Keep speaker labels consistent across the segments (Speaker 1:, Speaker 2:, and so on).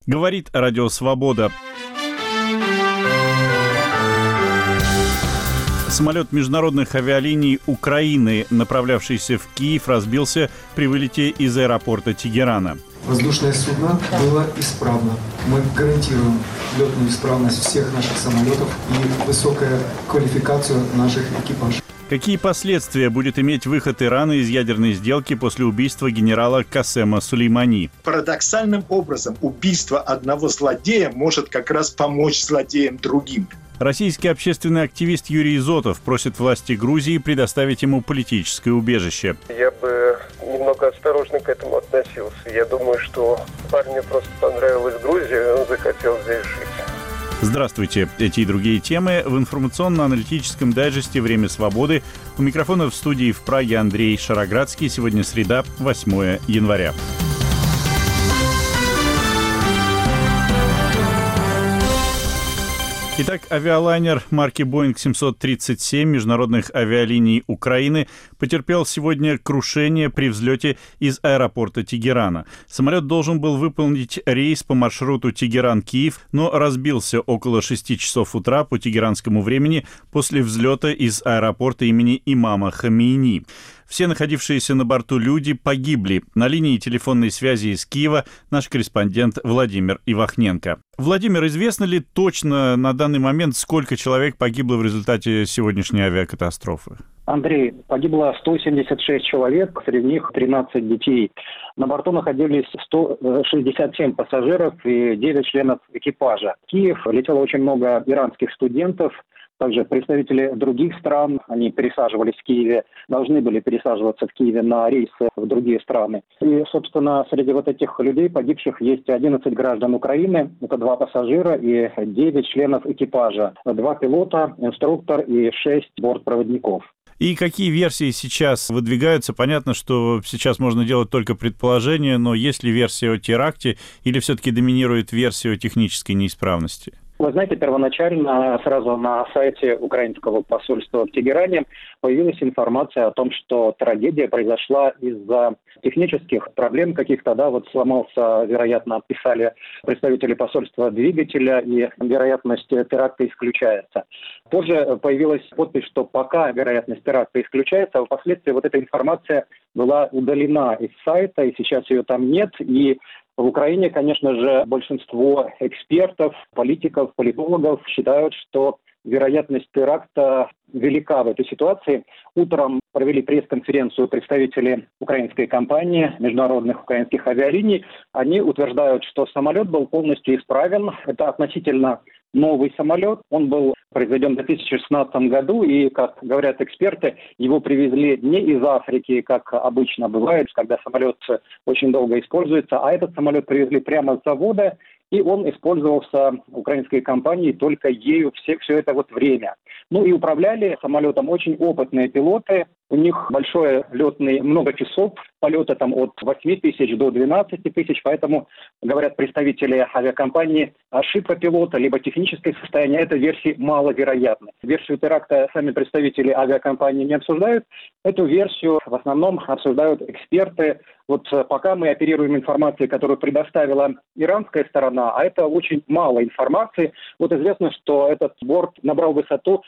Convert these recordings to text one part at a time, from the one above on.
Speaker 1: Говорит Радио Свобода. Самолет международных авиалиний Украины, направлявшийся в Киев, разбился при вылете из аэропорта Тегерана.
Speaker 2: Воздушное судно было исправно. Мы гарантируем летную исправность всех наших самолетов и высокую квалификацию наших экипажей.
Speaker 1: Какие последствия будет иметь выход Ирана из ядерной сделки после убийства генерала Касема Сулеймани?
Speaker 3: Парадоксальным образом убийство одного злодея может как раз помочь злодеям другим.
Speaker 1: Российский общественный активист Юрий Изотов просит власти Грузии предоставить ему политическое убежище.
Speaker 4: Я бы немного осторожно к этому относился. Я думаю, что парню просто понравилась Грузия, и он захотел здесь жить.
Speaker 1: Здравствуйте. Эти и другие темы в информационно-аналитическом дайджесте «Время свободы». У микрофона в студии в Праге Андрей Шароградский. Сегодня среда, 8 января. Итак, авиалайнер марки Boeing 737 международных авиалиний Украины потерпел сегодня крушение при взлете из аэропорта Тегерана. Самолет должен был выполнить рейс по маршруту Тегеран-Киев, но разбился около 6 часов утра по тегеранскому времени после взлета из аэропорта имени имама Хомейни. Все находившиеся на борту люди погибли. На линии телефонной связи из Киева наш корреспондент Владимир Ивахненко. Владимир, известно ли точно на данный момент, сколько человек погибло в результате сегодняшней авиакатастрофы?
Speaker 5: Андрей, погибло 176 человек, среди них 13 детей. На борту находились 167 пассажиров и 9 членов экипажа. В Киев летело очень много иранских студентов. Также представители других стран, они пересаживались в Киеве, должны были пересаживаться в Киеве на рейсы в другие страны. И, собственно, среди вот этих людей, погибших, есть 11 граждан Украины, это 2 пассажира и 9 членов экипажа, 2 пилота, инструктор и 6 бортпроводников.
Speaker 1: И какие версии сейчас выдвигаются? Понятно, что сейчас можно делать только предположения, но есть ли версия о теракте или все-таки доминирует версия о технической неисправности?
Speaker 5: Вы знаете, первоначально сразу на сайте украинского посольства в Тегеране появилась информация о том, что трагедия произошла из-за технических проблем каких-то, сломался, вероятно, писали представители посольства двигателя, и вероятность теракта исключается. Позже появилась подпись, что пока вероятность теракта исключается, а впоследствии вот эта информация была удалена из сайта, и сейчас ее там нет, и в Украине, конечно же, большинство экспертов, политиков, политологов считают, что вероятность теракта велика в этой ситуации. Утром провели пресс-конференцию представители украинской компании, международных украинских авиалиний. Они утверждают, что самолет был полностью исправен. Это относительно новый самолет. Он был произведен в 2016 году, и, как говорят эксперты, его привезли не из Африки, как обычно бывает, когда самолет очень долго используется, а этот самолет привезли прямо с завода, и он использовался украинской компанией только ею все это время. Ну и управляли самолетом очень опытные пилоты. У них большой летный, много часов полета там от 8 тысяч до 12 тысяч, поэтому, говорят представители авиакомпании, ошибка пилота, либо техническое состояние этой версии маловероятны. Версию теракта сами представители авиакомпании не обсуждают. Эту версию в основном обсуждают эксперты. Вот пока мы оперируем информацией, которую предоставила иранская сторона, а это очень мало информации. Вот известно, что этот борт набрал высоту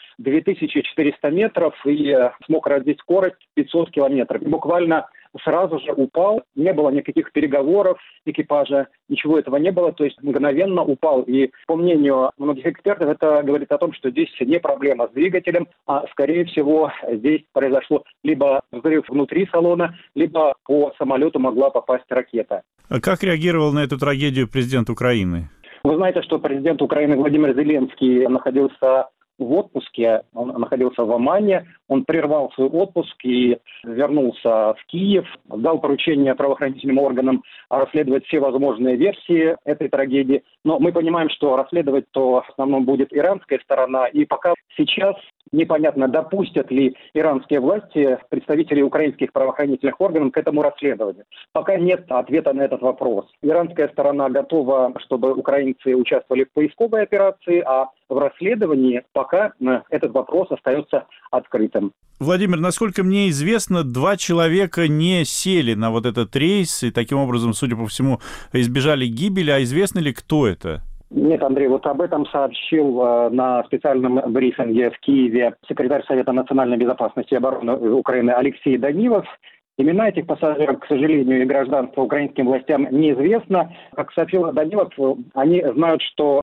Speaker 5: 2400 метров и смог развить скорость 500 километров. И буквально сразу же упал, не было никаких переговоров экипажа, ничего этого не было, то есть мгновенно упал. И по мнению многих экспертов, это говорит о том, что здесь не проблема с двигателем, а скорее всего здесь произошло либо взрыв внутри салона, либо по самолету могла попасть ракета.
Speaker 1: А как реагировал на эту трагедию президент Украины?
Speaker 5: Вы знаете, что президент Украины Владимир Зеленский находился в отпуске, он находился в Омане, он прервал свой отпуск и вернулся в Киев, дал поручение правоохранительным органам расследовать все возможные версии этой трагедии. Но мы понимаем, что расследовать-то в основном будет иранская сторона, и пока сейчас Непонятно, допустят ли иранские власти, представители украинских правоохранительных органов к этому расследованию. Пока нет ответа на этот вопрос. Иранская сторона готова, чтобы украинцы участвовали в поисковой операции, а в расследовании пока этот вопрос остается открытым.
Speaker 1: Владимир, насколько мне известно, 2 человека не сели на вот этот рейс и таким образом, судя по всему, избежали гибели. А известно ли, кто это?
Speaker 5: Нет, Андрей, вот об этом сообщил на специальном брифинге в Киеве секретарь Совета национальной безопасности и обороны Украины Алексей Данилов. Имена этих пассажиров, к сожалению, и гражданство украинским властям неизвестно. Как сообщил Данилов, они знают, что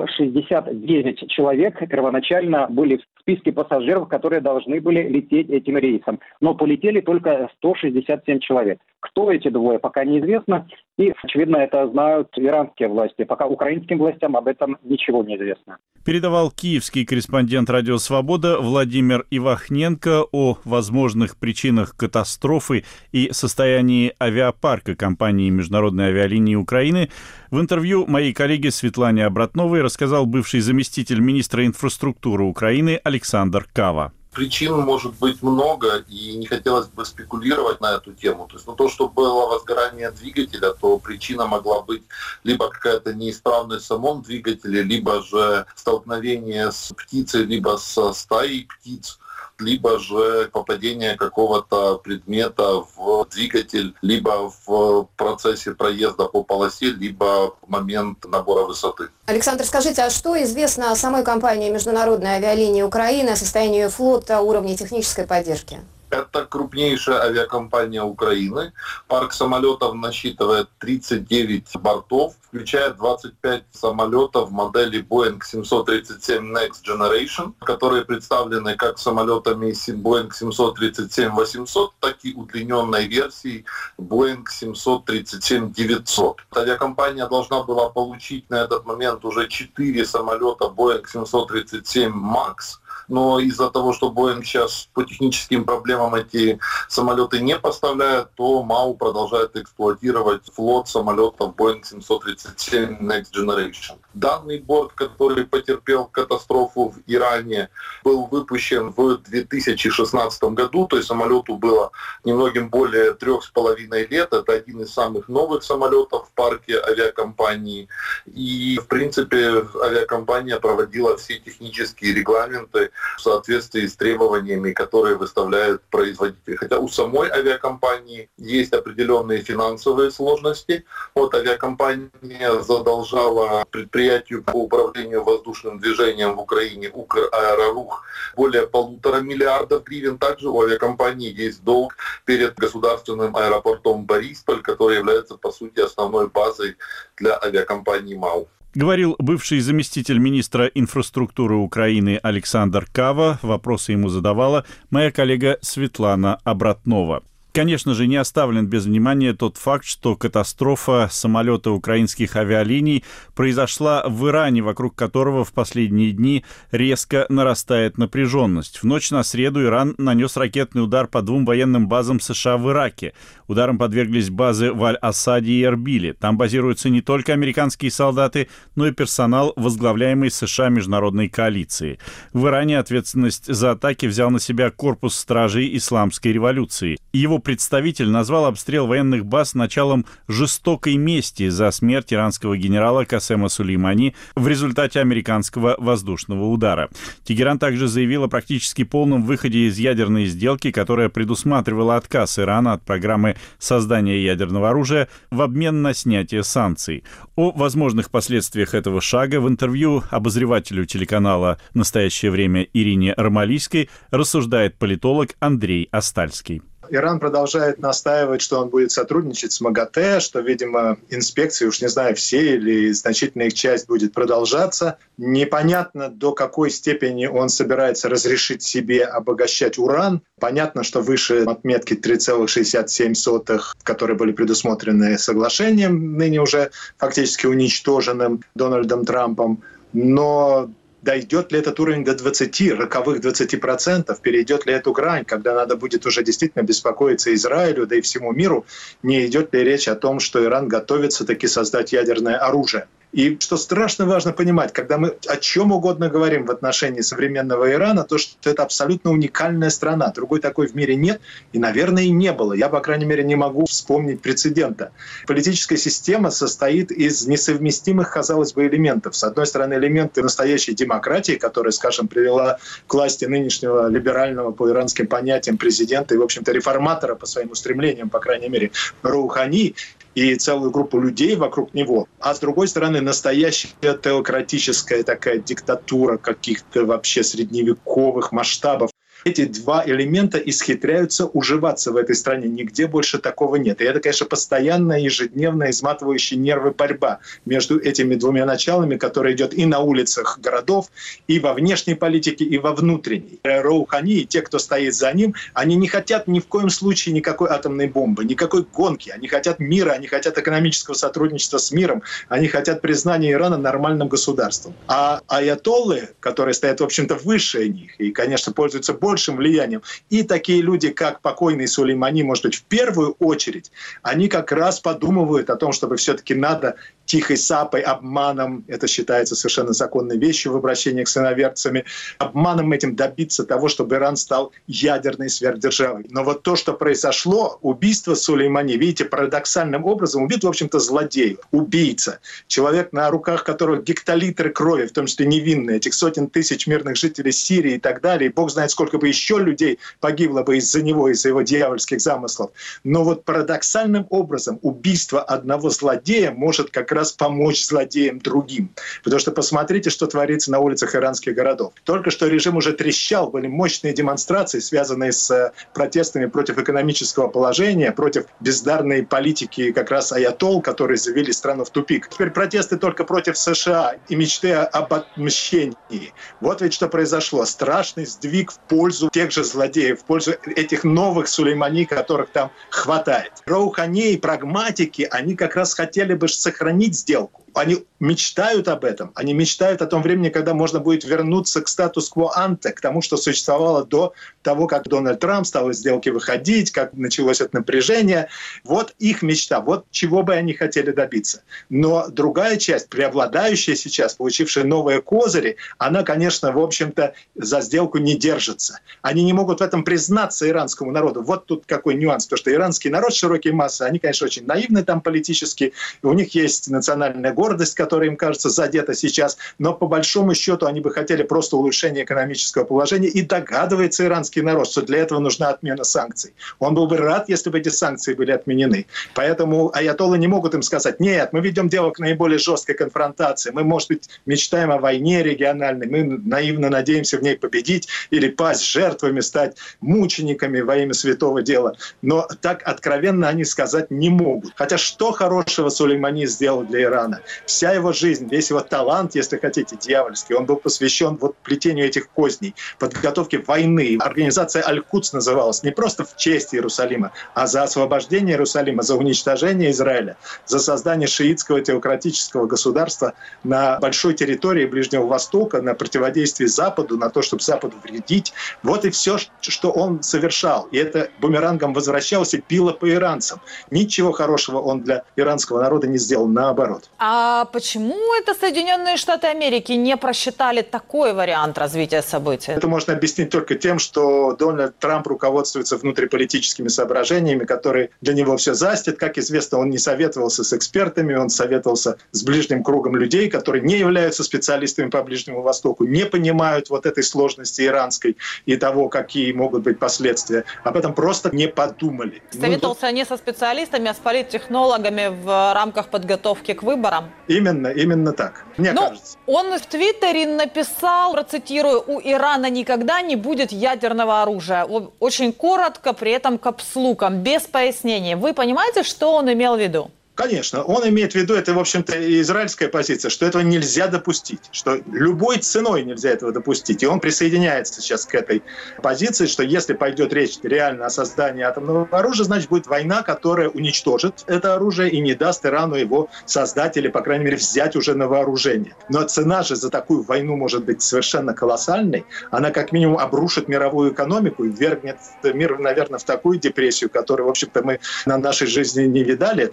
Speaker 5: 169 человек первоначально были в списке пассажиров, которые должны были лететь этим рейсом. Но полетели только 167 человек. Кто эти двое, пока неизвестно. И, очевидно, это знают иранские власти. Пока украинским властям об этом ничего не известно.
Speaker 1: Передавал киевский корреспондент «Радио Свобода» Владимир Ивахненко о возможных причинах катастрофы и состоянии авиапарка компании «Международные авиалинии Украины». В интервью моей коллеге Светлане Обратновой рассказал бывший заместитель министра инфраструктуры Украины Александр Кава.
Speaker 6: Причин может быть много, и не хотелось бы спекулировать на эту тему. То есть, то, что было возгорание двигателя, то причина могла быть либо какая-то неисправность в самом двигателе, либо же столкновение с птицей, либо со стаей птиц, либо же попадение какого-то предмета в двигатель, либо в процессе проезда по полосе, либо в момент набора высоты.
Speaker 7: Александр, скажите, а что известно о самой компании «Международные авиалинии Украины», о состоянии флота, уровне технической поддержки?
Speaker 6: Это крупнейшая авиакомпания Украины. Парк самолетов насчитывает 39 бортов, включая 25 самолетов модели Boeing 737 Next Generation, которые представлены как самолетами Boeing 737-800, так и удлиненной версией Boeing 737-900. Авиакомпания должна была получить на этот момент уже 4 самолета Boeing 737 MAX, но из-за того, что Boeing сейчас по техническим проблемам эти самолеты не поставляет, то МАУ продолжает эксплуатировать флот самолетов Boeing 737 Next Generation. Данный борт, который потерпел катастрофу в Иране, был выпущен в 2016 году, то есть самолету было немногим более 3,5 лет. Это один из самых новых самолетов в парке авиакомпании. И, в принципе, авиакомпания проводила все технические регламенты в соответствии с требованиями, которые выставляют производители. Хотя у самой авиакомпании есть определенные финансовые сложности. Вот авиакомпания задолжала предприятию по управлению воздушным движением в Украине «Украэрорух» более 1,5 миллиарда гривен. Также у авиакомпании есть долг перед государственным аэропортом Борисполь, который является, по сути, основной базой для авиакомпании МАУ.
Speaker 1: Говорил бывший заместитель министра инфраструктуры Украины Александр Кава. Вопросы ему задавала моя коллега Светлана Обратнова. Конечно же, не оставлен без внимания тот факт, что катастрофа самолета украинских авиалиний произошла в Иране, вокруг которого в последние дни резко нарастает напряженность. В ночь на среду Иран нанес ракетный удар по 2 военным базам США в Ираке. Ударом подверглись базы в Аль-Асаде и Эрбиле. Там базируются не только американские солдаты, но и персонал, возглавляемый США международной коалиции. В Иране ответственность за атаки взял на себя корпус стражей исламской революции. Его представитель назвал обстрел военных баз началом жестокой мести за смерть иранского генерала Касема Сулеймани в результате американского воздушного удара. Тегеран также заявил о практически полном выходе из ядерной сделки, которая предусматривала отказ Ирана от программы создания ядерного оружия в обмен на снятие санкций. О возможных последствиях этого шага в интервью обозревателю телеканала «Настоящее время» Ирине Ромалийской рассуждает политолог Андрей Остальский.
Speaker 3: Иран продолжает настаивать, что он будет сотрудничать с МАГАТЭ, что, видимо, инспекции, уж не знаю, все или значительная их часть будет продолжаться. Непонятно, до какой степени он собирается разрешить себе обогащать уран. Понятно, что выше отметки 3,67, которые были предусмотрены соглашением, ныне уже фактически уничтоженным Дональдом Трампом. Но дойдет ли этот уровень до роковых 20%, перейдет ли эту грань, когда надо будет уже действительно беспокоиться Израилю, да и всему миру, не идет ли речь о том, что Иран готовится таки создать ядерное оружие. И что страшно важно понимать, когда мы о чем угодно говорим в отношении современного Ирана, то что это абсолютно уникальная страна. Другой такой в мире нет и, наверное, и не было. Я, по крайней мере, не могу вспомнить прецедента. Политическая система состоит из несовместимых, казалось бы, элементов. С одной стороны, элементы настоящей демократии, которая, скажем, привела к власти нынешнего либерального по иранским понятиям президента и, в общем-то, реформатора по своим устремлениям, по крайней мере, Роухани, и целую группу людей вокруг него. А с другой стороны, настоящая теократическая такая диктатура каких-то вообще средневековых масштабов. Эти два элемента исхитряются уживаться в этой стране. Нигде больше такого нет. И это, конечно, постоянная, ежедневная, изматывающая нервы борьба между этими двумя началами, которая идет и на улицах городов, и во внешней политике, и во внутренней. Роухани и те, кто стоит за ним, они не хотят ни в коем случае никакой атомной бомбы, никакой гонки. Они хотят мира, они хотят экономического сотрудничества с миром, они хотят признания Ирана нормальным государством. А аятоллы, которые стоят, в общем-то, выше них и, конечно, пользуются большим влиянием, и такие люди, как покойный Сулеймани, может быть, в первую очередь, они как раз подумывают о том, чтобы все-таки надо тихой сапой, обманом, это считается совершенно законной вещью в обращении с иноверцами, обманом этим добиться того, чтобы Иран стал ядерной сверхдержавой. Но вот то, что произошло, убийство Сулеймани, видите, парадоксальным образом убит, в общем-то, злодей, убийца, человек, на руках которого гектолитры крови, в том числе невинные, этих сотен тысяч мирных жителей Сирии и так далее, и бог знает, сколько бы еще людей погибло бы из-за него, из-за его дьявольских замыслов. Но вот парадоксальным образом убийство одного злодея может как раз помочь злодеям другим. Потому что посмотрите, что творится на улицах иранских городов. Только что режим уже трещал, были мощные демонстрации, связанные с протестами против экономического положения, против бездарной политики как раз аятолл, которые завели страну в тупик. Теперь протесты только против США и мечты об отмщении. Вот ведь что произошло. Страшный сдвиг в пользу тех же злодеев, в пользу этих новых Сулеймани, которых там хватает. Роухани и прагматики, они как раз хотели бы сохранить сделку. Они мечтают об этом. Они мечтают о том времени, когда можно будет вернуться к статус-кво-анте, к тому, что существовало до того, как Дональд Трамп стал из сделки выходить, как началось это напряжение. Вот их мечта, вот чего бы они хотели добиться. Но другая часть, преобладающая сейчас, получившая новые козыри, она, конечно, в общем-то, за сделку не держится. Они не могут в этом признаться иранскому народу. Вот тут какой нюанс, потому что иранский народ, широкие массы, они, конечно, очень наивны там политически, у них есть национальная гордость, которая им кажется задета сейчас, но по большому счету они бы хотели просто улучшения экономического положения, и догадывается иранский народ, что для этого нужна отмена санкций. Он был бы рад, если бы эти санкции были отменены. Поэтому аятоллы не могут им сказать: нет, мы ведем дело к наиболее жесткой конфронтации, мы, может быть, мечтаем о войне региональной, мы наивно надеемся в ней победить или пасть жертвами, стать мучениками во имя святого дела. Но так откровенно они сказать не могут. Хотя что хорошего Сулеймани сделал для Ирана? Вся его жизнь, весь его талант, если хотите, дьявольский, он был посвящен вот плетению этих козней, подготовке войны. Организация Аль-Кудс называлась не просто в честь Иерусалима, а за освобождение Иерусалима, за уничтожение Израиля, за создание шиитского теократического государства на большой территории Ближнего Востока, на противодействие Западу, на то, чтобы Западу вредить. Вот и все, что он совершал. И это бумерангом возвращалось и било по иранцам. Ничего хорошего он для иранского народа не сделал, наоборот.
Speaker 8: А почему это Соединенные Штаты Америки не просчитали такой вариант развития событий?
Speaker 3: Это можно объяснить только тем, что Дональд Трамп руководствуется внутриполитическими соображениями, которые для него все застят. Как известно, он не советовался с экспертами, он советовался с ближним кругом людей, которые не являются специалистами по Ближнему Востоку, не понимают вот этой сложности иранской и того, какие могут быть последствия. Об этом просто не подумали.
Speaker 8: Советовался не со специалистами, а с политтехнологами в рамках подготовки к выборам.
Speaker 3: Именно так, мне кажется.
Speaker 8: Он в Твиттере написал, процитирую: «У Ирана никогда не будет ядерного оружия». Очень коротко, при этом капслуком, без пояснений. Вы понимаете, что он имел в виду?
Speaker 3: Конечно, он имеет в виду, это, в общем-то, и израильская позиция, что этого нельзя допустить, что любой ценой нельзя этого допустить. И он присоединяется сейчас к этой позиции, что если пойдет речь реально о создании атомного оружия, значит, будет война, которая уничтожит это оружие и не даст Ирану его создать или, по крайней мере, взять уже на вооружение. Но цена же за такую войну может быть совершенно колоссальной. Она, как минимум, обрушит мировую экономику и ввергнет мир, наверное, в такую депрессию, которую, в общем-то, мы на нашей жизни не видали, по крайней мере,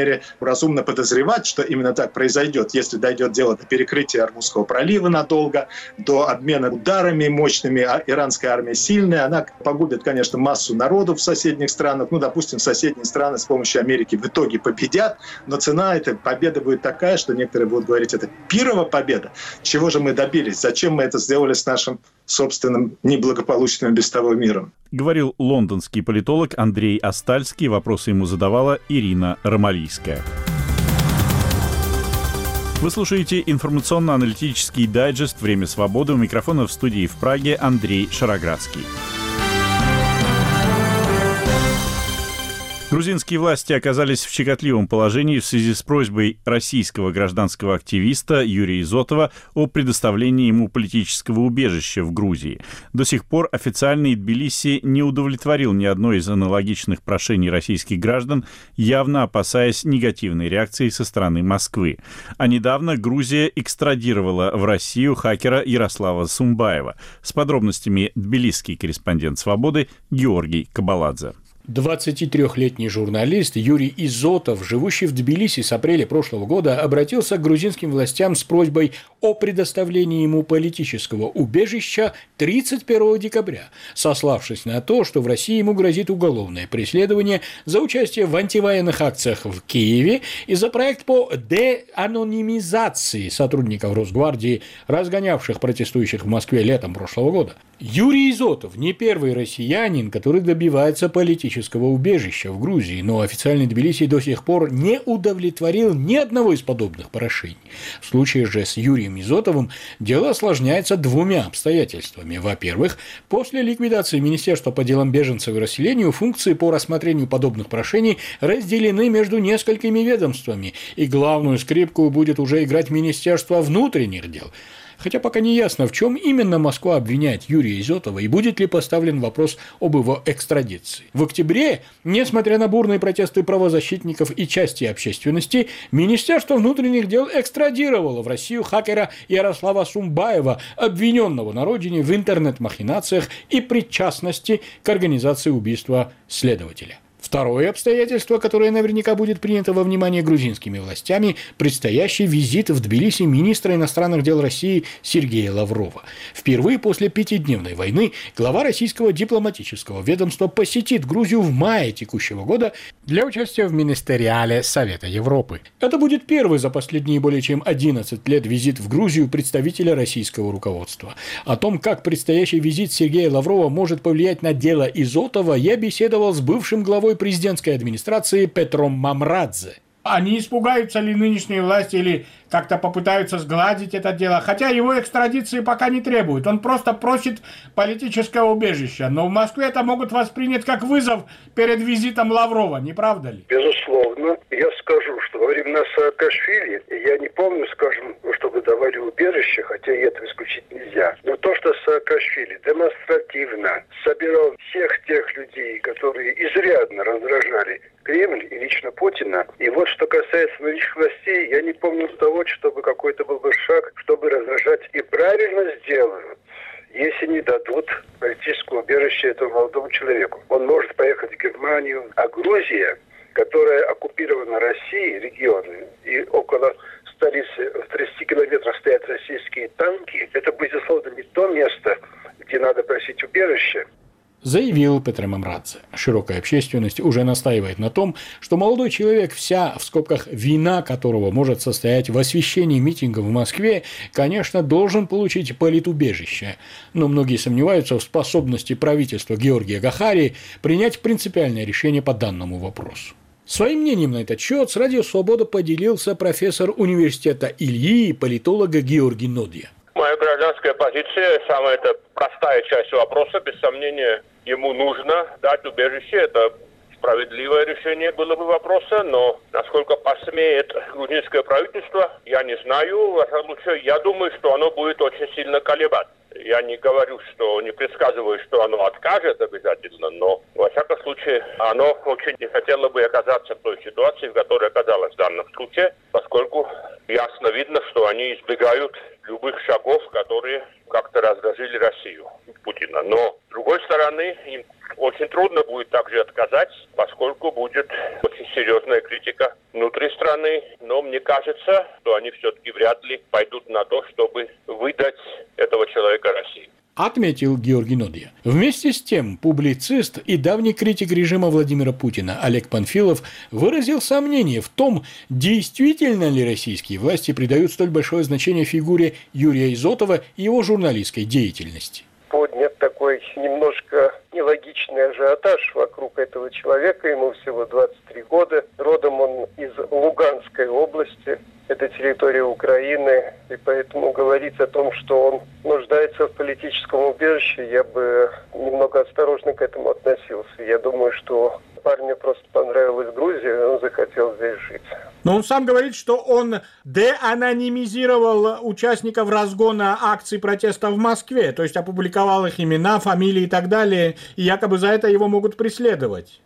Speaker 3: мере, разумно подозревать, что именно так произойдет, если дойдет дело до перекрытия Ормузского пролива надолго, до обмена ударами мощными, а иранская армия сильная, она погубит, конечно, массу народу в соседних странах. Допустим, соседние страны с помощью Америки в итоге победят, но цена этой победы будет такая, что некоторые будут говорить, это пирова победа. Чего же мы добились? Зачем мы это сделали с нашим собственным неблагополучным без того миром?
Speaker 1: Говорил лондонский политолог Андрей Астальский. Вопросы ему задавала Ирина Ромалийская. Вы слушаете информационно-аналитический дайджест «Время свободы». У микрофона в студии в Праге Андрей Шароградский. Грузинские власти оказались в щекотливом положении в связи с просьбой российского гражданского активиста Юрия Изотова о предоставлении ему политического убежища в Грузии. До сих пор официальный Тбилиси не удовлетворил ни одной из аналогичных прошений российских граждан, явно опасаясь негативной реакции со стороны Москвы. А недавно Грузия экстрадировала в Россию хакера Ярослава Сумбаева. С подробностями тбилисский корреспондент «Свободы» Георгий Кабаладзе.
Speaker 9: 23-летний журналист Юрий Изотов, живущий в Тбилиси с апреля прошлого года, обратился к грузинским властям с просьбой о предоставлении ему политического убежища 31 декабря, сославшись на то, что в России ему грозит уголовное преследование за участие в антивоенных акциях в Киеве и за проект по деанонимизации сотрудников Росгвардии, разгонявших протестующих в Москве летом прошлого года. Юрий Изотов не первый россиянин, который добивается политического убежища в Грузии, но официальный Тбилиси до сих пор не удовлетворил ни одного из подобных прошений. В случае же с Юрием Изотовым дело осложняется двумя обстоятельствами. Во-первых, после ликвидации Министерства по делам беженцев и расселению функции по рассмотрению подобных прошений разделены между несколькими ведомствами, и главную скрипку будет уже играть Министерство внутренних дел. Хотя пока не ясно, в чем именно Москва обвиняет Юрия Изотова и будет ли поставлен вопрос об его экстрадиции. В октябре, несмотря на бурные протесты правозащитников и части общественности, Министерство внутренних дел экстрадировало в Россию хакера Ярослава Сумбаева, обвиненного на родине в интернет-махинациях и причастности к организации убийства следователя. Второе обстоятельство, которое наверняка будет принято во внимание грузинскими властями – предстоящий визит в Тбилиси министра иностранных дел России Сергея Лаврова. Впервые после 5-дневной войны глава российского дипломатического ведомства посетит Грузию в мае текущего года для участия в Министериале Совета Европы. Это будет первый за последние более чем 11 лет визит в Грузию представителя российского руководства. О том, как предстоящий визит Сергея Лаврова может повлиять на дело Изотова, я беседовал с бывшим главой президентской администрации Петром Мамрадзе.
Speaker 10: Они испугаются ли нынешние власти или как-то попытаются сгладить это дело, хотя его экстрадиции пока не требуют. Он просто просит политического убежища. Но в Москве это могут воспринять как вызов перед визитом Лаврова, не правда ли?
Speaker 4: Безусловно. Я скажу, что во времена Саакашвили, я не помню, скажем, чтобы давали убежище, хотя и это исключить нельзя. Но то, что Саакашвили демонстративно собирал всех тех людей, которые изрядно раздражали Кремль и лично Путина. И вот что касается нынешних властей, я не помню того, чтобы какой-то был бы шаг, чтобы раздражать. И правильно сделают, если не дадут политическое убежище этому молодому человеку. Он может поехать в Германию, а Грузия, которая оккупирована Россией, регионы, и около столицы в 30 километрах стоят российские танки, это, безусловно, не то место, где надо просить убежище.
Speaker 9: Заявил Петр Мамрадзе. Широкая общественность уже настаивает на том, что молодой человек, вся, в скобках, вина которого может состоять в освещении митингов в Москве, конечно, должен получить политубежище. Но многие сомневаются в способности правительства Георгия Гахари принять принципиальное решение по данному вопросу. Своим мнением на этот счет с Радио Свобода поделился профессор университета Ильи и политолога Георгий Нодья.
Speaker 11: Моя гражданская позиция, самая простая часть вопроса, без сомнения, ему нужно дать убежище, это справедливое решение было бы вопроса, но насколько посмеет грузинское правительство, я не знаю, я думаю, что оно будет очень сильно колебать. Я не говорю, что не предсказываю, что оно откажет обязательно, но, во всяком случае, оно очень не хотело бы оказаться в той ситуации, в которой оказалось в данном случае, поскольку ясно видно, что они избегают любых шагов, которые как-то раздражили Россию, Путина. Но, с другой стороны, им очень трудно будет также отказать, поскольку будет очень серьезная критика внутри страны. Но мне кажется, что они все-таки вряд ли пойдут на то, чтобы выдать этого человека России.
Speaker 9: Отметил Георгий Нодья. Вместе с тем, публицист и давний критик режима Владимира Путина Олег Панфилов выразил сомнение в том, действительно ли российские власти придают столь большое значение фигуре Юрия Изотова и его журналистской деятельности.
Speaker 12: Поднят такой немножко нелогичный ажиотаж вокруг этого человека. Ему всего 23 года. Родом он из Луганской области. Это территория Украины. И поэтому говорить о том, что он нуждается в политическом убежище, я бы немного осторожно к этому относился. Я думаю, что парню просто понравилась Грузия, и он захотел здесь жить.
Speaker 10: Но он сам говорит, что он деанонимизировал участников разгона акций протеста в Москве, то есть опубликовал их имена, фамилии и так далее, и якобы за это его могут преследовать.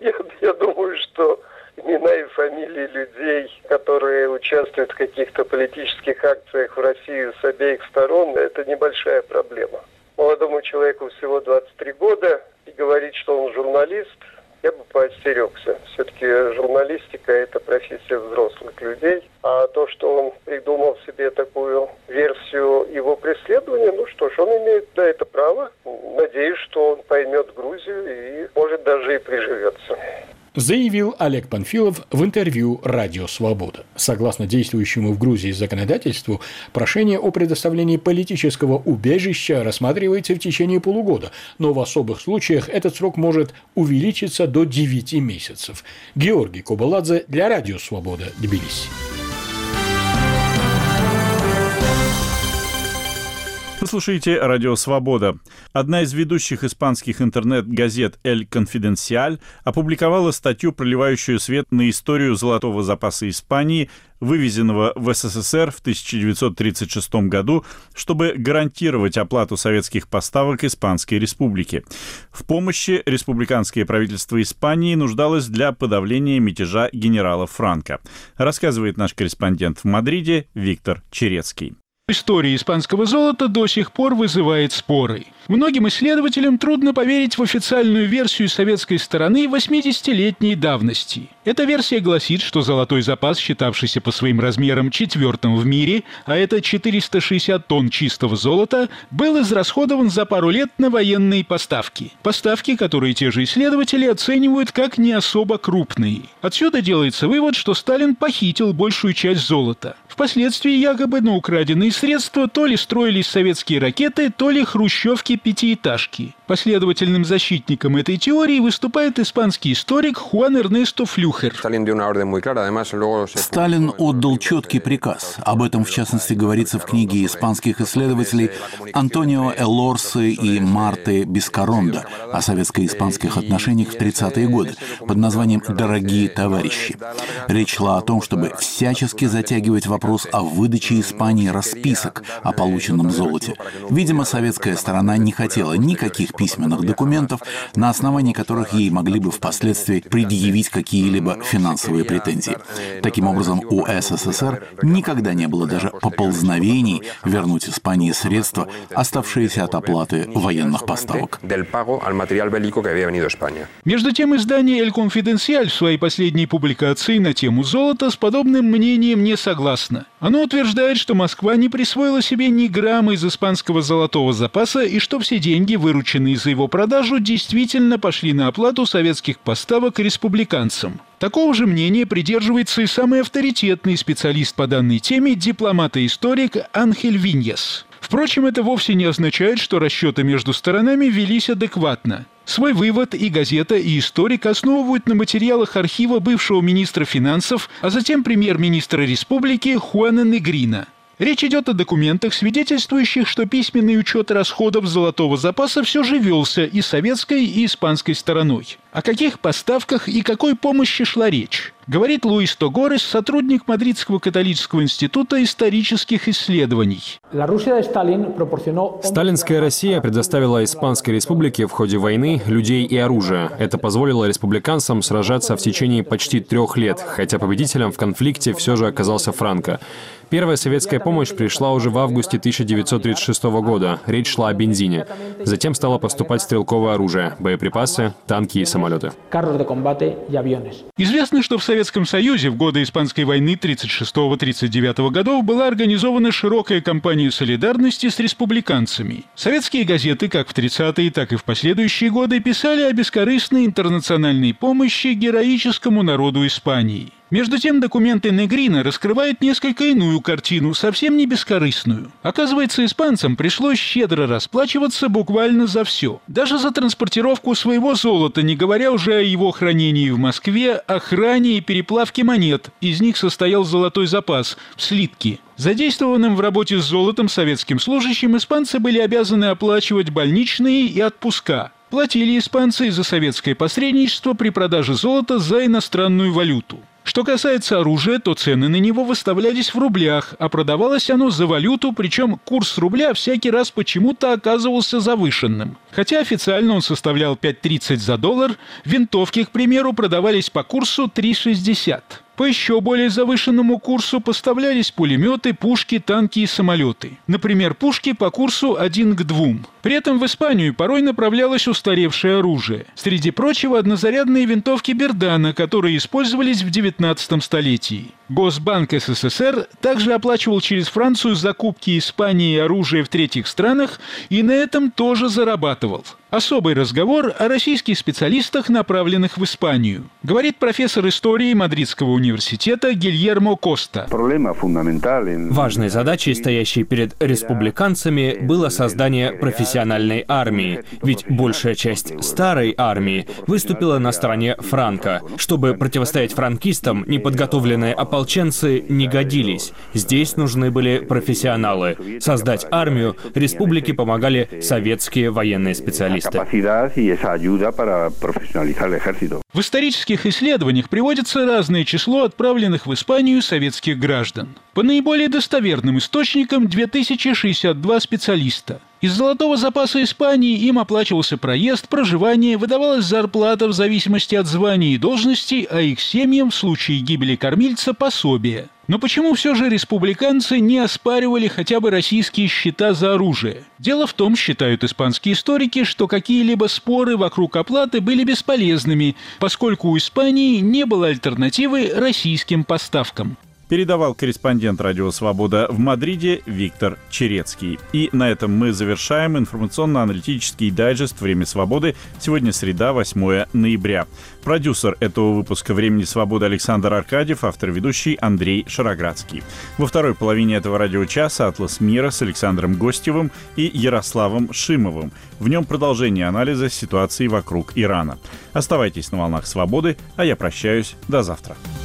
Speaker 12: Я думаю, что имена и фамилии людей, которые участвуют в каких-то политических акциях в России с обеих сторон, это небольшая проблема. Молодому человеку всего 23 года, и говорить, что он журналист, я бы поостерегся. Все-таки журналистика – это профессия взрослых людей. А то, что он придумал себе такую версию его преследования, ну что ж, он имеет на это право. Надеюсь, что он поймет Грузию и, может, даже и приживется.
Speaker 9: Заявил Олег Панфилов в интервью «Радио Свобода». Согласно действующему в Грузии законодательству, прошение о предоставлении политического убежища рассматривается в течение полугода, но в особых случаях этот срок может увеличиться до 9 месяцев. Георгий Кобаладзе для «Радио Свобода», Тбилиси.
Speaker 1: Вы слушаете «Радио Свобода». Одна из ведущих испанских интернет-газет «Эль Конфиденциаль» опубликовала статью, проливающую свет на историю золотого запаса Испании, вывезенного в СССР в 1936 году, чтобы гарантировать оплату советских поставок Испанской Республике. В помощи республиканское правительство Испании нуждалось для подавления мятежа генерала Франко. Рассказывает наш корреспондент в Мадриде Виктор Черецкий.
Speaker 13: История испанского золота до сих пор вызывает споры. Многим исследователям трудно поверить в официальную версию советской стороны 80-летней давности. Эта версия гласит, что золотой запас, считавшийся по своим размерам четвертым в мире, а это 460 тонн чистого золота, был израсходован за пару лет на военные поставки. Поставки, которые те же исследователи оценивают как не особо крупные. Отсюда делается вывод, что Сталин похитил большую часть золота. Впоследствии якобы на украденные средства то ли строились советские ракеты, то ли хрущевки-пятиэтажки. Последовательным защитником этой теории выступает испанский историк Хуан Эрнесто Флюхер.
Speaker 14: Сталин отдал четкий приказ. Об этом, в частности, говорится в книге испанских исследователей Антонио Элорсы и Марты Бискаронда о советско-испанских отношениях в 30-е годы под названием «Дорогие товарищи». Речь шла о том, чтобы всячески затягивать вопрос о выдаче Испании расписок о полученном золоте. Видимо, советская сторона не хотела никаких письменных документов, на основании которых ей могли бы впоследствии предъявить какие-либо финансовые претензии. Таким образом, у СССР никогда не было даже поползновений вернуть Испании средства, оставшиеся от оплаты военных поставок.
Speaker 13: Между тем, издание «Эль Конфиденциаль» в своей последней публикации на тему золота с подобным мнением не согласно. Оно утверждает, что Москва не присвоила себе ни грамма из испанского золотого запаса и что все деньги, вырученные за его продажу, действительно пошли на оплату советских поставок республиканцам. Такого же мнения придерживается и самый авторитетный специалист по данной теме, дипломат и историк Анхель Виньес. Впрочем, это вовсе не означает, что расчеты между сторонами велись адекватно. Свой вывод и газета, и историк основывают на материалах архива бывшего министра финансов, а затем премьер-министра республики Хуана Негрина. Речь идет о документах, свидетельствующих, что письменный учет расходов золотого запаса все же велся и советской, и испанской стороной. О каких поставках и какой помощи шла речь? Говорит Луис Тогорес, сотрудник Мадридского католического института исторических исследований.
Speaker 15: Сталинская Россия предоставила Испанской республике в ходе войны людей и оружие. Это позволило республиканцам сражаться в течение почти 3 лет, хотя победителем в конфликте все же оказался Франко. Первая советская помощь пришла уже в августе 1936 года. Речь шла о бензине. Затем стало поступать стрелковое оружие, боеприпасы, танки и самолеты.
Speaker 13: Известно, что в Советском Союзе в годы Испанской войны 1936-1939 годов была организована широкая кампания солидарности с республиканцами. Советские газеты, как в 30-е, так и в последующие годы, писали о бескорыстной интернациональной помощи героическому народу Испании. Между тем, документы Негрина раскрывают несколько иную картину, совсем не бескорыстную. Оказывается, испанцам пришлось щедро расплачиваться буквально за все. Даже за транспортировку своего золота, не говоря уже о его хранении в Москве, охране и переплавке монет. Из них состоял золотой запас в слитки. Задействованным в работе с золотом советским служащим испанцы были обязаны оплачивать больничные и отпуска. Платили испанцы за советское посредничество при продаже золота за иностранную валюту. Что касается оружия, то цены на него выставлялись в рублях, а продавалось оно за валюту, причем курс рубля всякий раз почему-то оказывался завышенным. Хотя официально он составлял 5.30 за доллар, винтовки, к примеру, продавались по курсу 3.60. По еще более завышенному курсу поставлялись пулеметы, пушки, танки и самолеты. Например, пушки по курсу 1 к 2. При этом в Испанию порой направлялось устаревшее оружие. Среди прочего, однозарядные винтовки Бердана, которые использовались в 19 столетии. Госбанк СССР также оплачивал через Францию закупки Испании оружия в третьих странах и на этом тоже зарабатывал. Особый разговор о российских специалистах, направленных в Испанию. Говорит профессор истории Мадридского университета Гильермо Коста.
Speaker 16: Важной задачей, стоящей перед республиканцами, было создание профессиональной армии. Ведь большая часть старой армии выступила на стороне Франко. Чтобы противостоять франкистам, неподготовленные ополченцы не годились. Здесь нужны были профессионалы. Создать армию республике помогали советские военные специалисты.
Speaker 13: В исторических исследованиях приводится разное число отправленных в Испанию советских граждан. По наиболее достоверным источникам 2062 специалиста. Из золотого запаса Испании им оплачивался проезд, проживание, выдавалась зарплата в зависимости от звания и должности, а их семьям в случае гибели кормильца пособие. Но почему все же республиканцы не оспаривали хотя бы российские счета за оружие? Дело в том, считают испанские историки, что какие-либо споры вокруг оплаты были бесполезными, поскольку у Испании не было альтернативы российским поставкам.
Speaker 1: Передавал корреспондент «Радио Свобода» в Мадриде Виктор Черецкий. И на этом мы завершаем информационно-аналитический дайджест «Время свободы». Сегодня среда, 8 ноября. Продюсер этого выпуска «Времени свободы» Александр Аркадьев, автор-ведущий Андрей Шароградский. Во второй половине этого радиочаса «Атлас мира» с Александром Гостевым и Ярославом Шимовым. В нем продолжение анализа ситуации вокруг Ирана. Оставайтесь на волнах свободы, а я прощаюсь. До завтра.